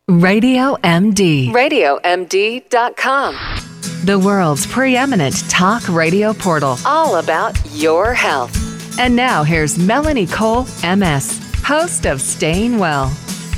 Radio MD. RadioMD.com. The world's preeminent talk radio portal. All about your health. And now here's Melanie Cole, MS, host of Staying Well.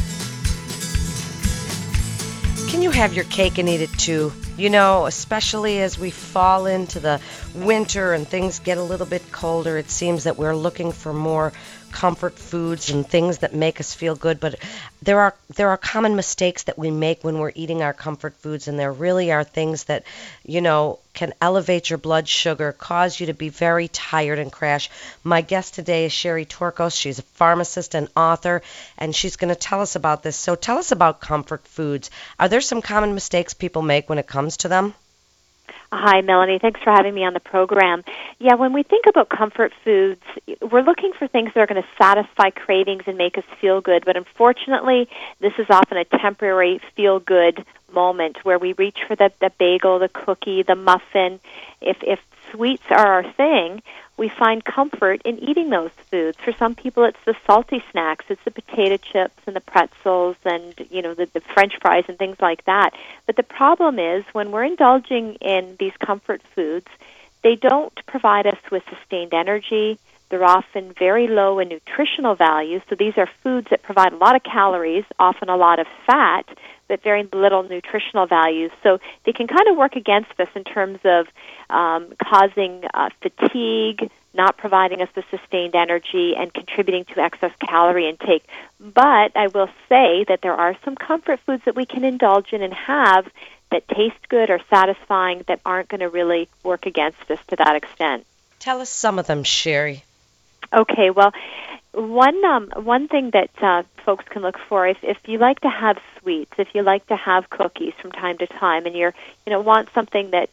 Can you have your cake and eat it too? You know, especially as we fall into the winter and things get a little bit colder, it seems that we're looking for more comfort foods and things that make us feel good. But there are common mistakes that we make when we're eating our comfort foods, and there really are things that, you know, can elevate your blood sugar, cause you to be very tired and crash. My guest today is Sherry Torkos. She's a pharmacist and author, and she's going to tell us about this. So tell us about comfort foods. Are there some common mistakes people make when it comes to them? Hi, Melanie. Thanks for having me on the program. Yeah, when we think about comfort foods, we're looking for things that are going to satisfy cravings and make us feel good. But unfortunately, this is often a temporary feel-good moment where we reach for the bagel, the cookie, the muffin. If sweets are our thing, we find comfort in eating those foods. For some people, it's the salty snacks. It's the potato chips and the pretzels and, you know, the French fries and things like that. But the problem is when we're indulging in these comfort foods, they don't provide us with sustained energy. They're often very low in nutritional value. So these are foods that provide a lot of calories, often a lot of fat, but very little nutritional value. So they can kind of work against us in terms of causing fatigue, not providing us with sustained energy, and contributing to excess calorie intake. But I will say that there are some comfort foods that we can indulge in and have that taste good or satisfying that aren't going to really work against us to that extent. Tell us some of them, Sherry. Okay, well, one thing that folks can look for is if you like to have sweets, if you like to have cookies from time to time, and want something that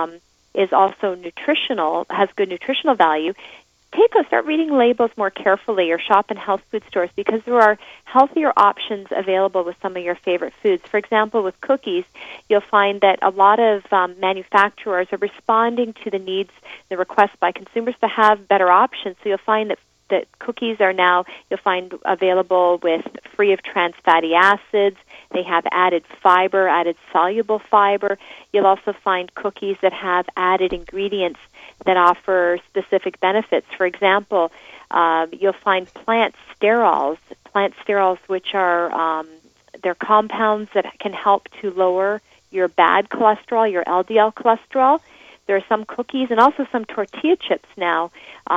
is also nutritional, has good nutritional value, start reading labels more carefully or shop in health food stores because there are healthier options available with some of your favorite foods. For example, with cookies, you'll find that a lot of manufacturers are responding to the needs, the requests by consumers to have better options. So you'll find that cookies are now, you'll find available with free of trans fatty acids. They have added fiber, added soluble fiber. You'll also find cookies that have added ingredients that offer specific benefits. For example, you'll find plant sterols which are they're compounds that can help to lower your bad cholesterol, your LDL cholesterol. There are some cookies and also some tortilla chips now.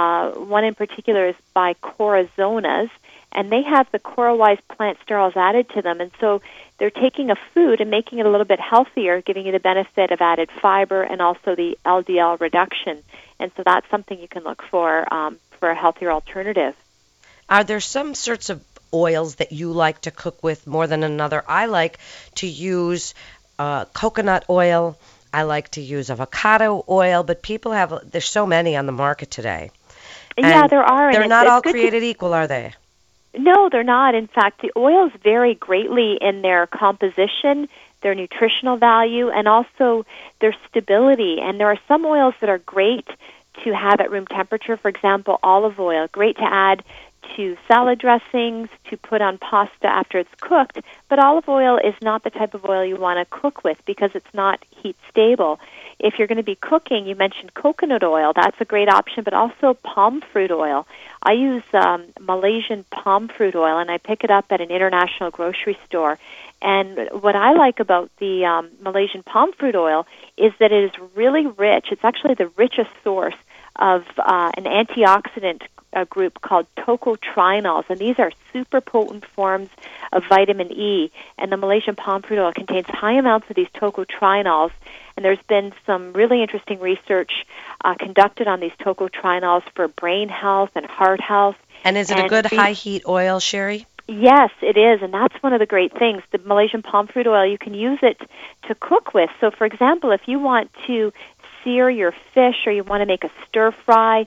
One in particular is by Corazonas, and they have the CoraWise plant sterols added to them. And so they're taking a food and making it a little bit healthier, giving you the benefit of added fiber and also the LDL reduction. And so that's something you can look for a healthier alternative. Are there some sorts of oils that you like to cook with more than another? I like to use coconut oil. I like to use avocado oil, but there's so many on the market today. Yeah, there are. They're not all created equal, are they? No, they're not. In fact, the oils vary greatly in their composition, their nutritional value, and also their stability. And there are some oils that are great to have at room temperature. For example, olive oil, great to add to salad dressings, to put on pasta after it's cooked. But olive oil is not the type of oil you want to cook with because it's not heat stable. If you're going to be cooking, you mentioned coconut oil. That's a great option, but also palm fruit oil. I use Malaysian palm fruit oil, and I pick it up at an international grocery store. And what I like about the Malaysian palm fruit oil is that it is really rich. It's actually the richest source of an antioxidant group called tocotrienols, and these are super potent forms of vitamin E. And the Malaysian palm fruit oil contains high amounts of these tocotrienols. And there's been some really interesting research conducted on these tocotrienols for brain health and heart health. And is it a good high-heat oil, Sherry? Yes, it is, and that's one of the great things. The Malaysian palm fruit oil, you can use it to cook with. So, for example, if you want to sear your fish or you want to make a stir fry,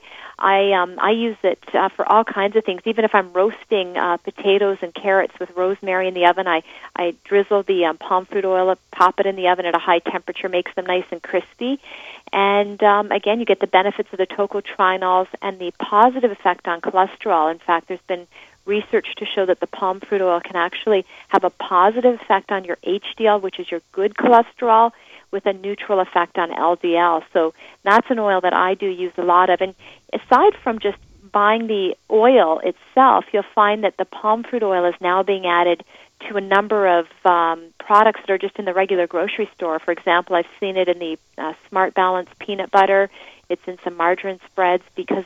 I use it for all kinds of things. Even if I'm roasting potatoes and carrots with rosemary in the oven, I drizzle the palm fruit oil, pop it in the oven at a high temperature, makes them nice and crispy. And again, you get the benefits of the tocotrienols and the positive effect on cholesterol. In fact, there's been research to show that the palm fruit oil can actually have a positive effect on your HDL, which is your good cholesterol, with a neutral effect on LDL. So that's an oil that I do use a lot of. And aside from just buying the oil itself, you'll find that the palm fruit oil is now being added to a number of products that are just in the regular grocery store. For example, I've seen it in the Smart Balance peanut butter. It's in some margarine spreads because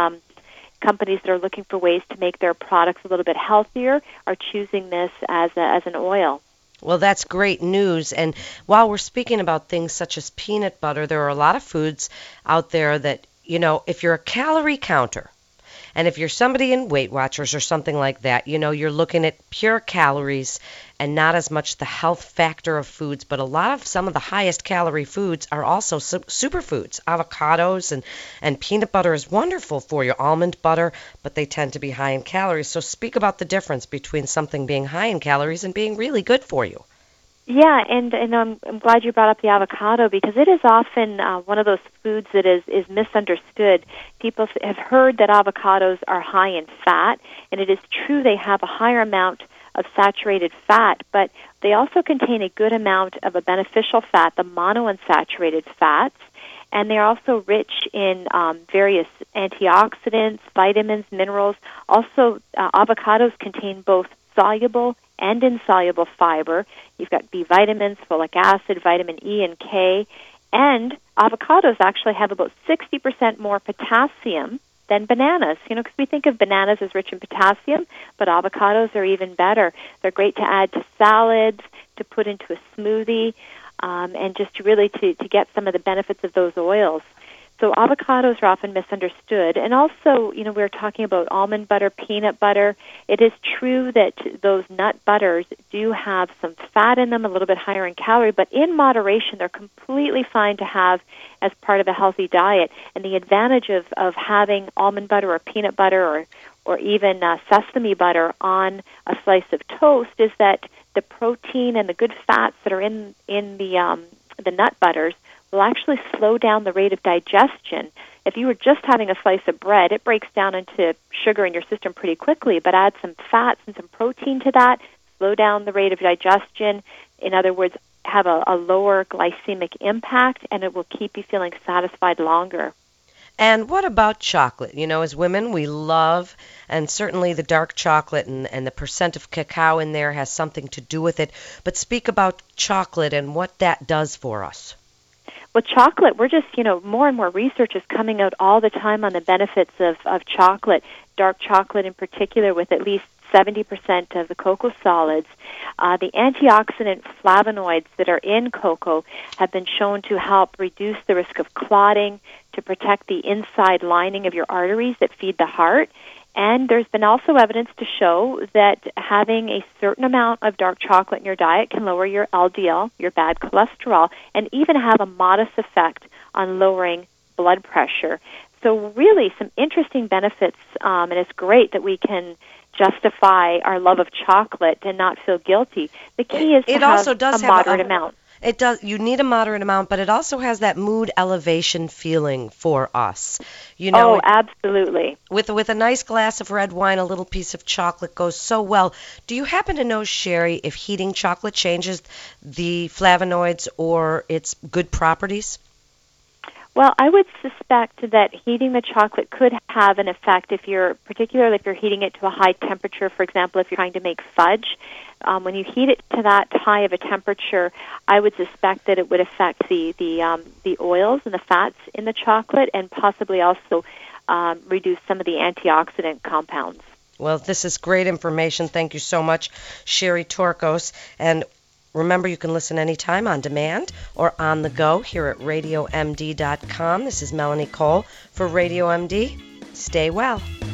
companies that are looking for ways to make their products a little bit healthier are choosing this as an oil. Well, that's great news. And while we're speaking about things such as peanut butter, there are a lot of foods out there that, if you're a calorie counter, and if you're somebody in Weight Watchers or something like that, you're looking at pure calories and not as much the health factor of foods. But some of the highest calorie foods are also superfoods. Avocados and peanut butter is wonderful for you. Almond butter, but they tend to be high in calories. So speak about the difference between something being high in calories and being really good for you. Yeah, and I'm glad you brought up the avocado because it is often one of those foods that is misunderstood. People have heard that avocados are high in fat, and it is true they have a higher amount of saturated fat, but they also contain a good amount of a beneficial fat, the monounsaturated fats, and they're also rich in various antioxidants, vitamins, minerals. Also, avocados contain both soluble and insoluble fiber. You've got B vitamins, folic acid, vitamin E and K, and avocados actually have about 60% more potassium than bananas. Because we think of bananas as rich in potassium, but avocados are even better. They're great to add to salads, to put into a smoothie, and just really to get some of the benefits of those oils. So avocados are often misunderstood. And also, we're talking about almond butter, peanut butter. It is true that those nut butters do have some fat in them, a little bit higher in calorie, but in moderation, they're completely fine to have as part of a healthy diet. And the advantage of having almond butter or peanut butter or even sesame butter on a slice of toast is that the protein and the good fats that are in the nut butters will actually slow down the rate of digestion. If you were just having a slice of bread, it breaks down into sugar in your system pretty quickly, but add some fats and some protein to that, slow down the rate of digestion. In other words, have a lower glycemic impact, and it will keep you feeling satisfied longer. And what about chocolate? As women, we love, and certainly the dark chocolate and the percent of cacao in there has something to do with it. But speak about chocolate and what that does for us. With chocolate, we're just, more and more research is coming out all the time on the benefits of chocolate, dark chocolate in particular, with at least 70% of the cocoa solids. The antioxidant flavonoids that are in cocoa have been shown to help reduce the risk of clotting, to protect the inside lining of your arteries that feed the heart. And there's been also evidence to show that having a certain amount of dark chocolate in your diet can lower your LDL, your bad cholesterol, and even have a modest effect on lowering blood pressure. So really some interesting benefits, and it's great that we can justify our love of chocolate and not feel guilty. The key is to have a moderate amount. It does. You need a moderate amount, but it also has that mood elevation feeling for us. Absolutely. With a nice glass of red wine, a little piece of chocolate goes so well. Do you happen to know, Sherry, if heating chocolate changes the flavonoids or its good properties? Well, I would suspect that heating the chocolate could have an effect particularly if you're heating it to a high temperature. For example, if you're trying to make fudge, when you heat it to that high of a temperature, I would suspect that it would affect the oils and the fats in the chocolate, and possibly also reduce some of the antioxidant compounds. Well, this is great information. Thank you so much, Sherry Torkos. And remember, you can listen anytime on demand or on the go here at RadioMD.com. This is Melanie Cole for Radio MD. Stay well.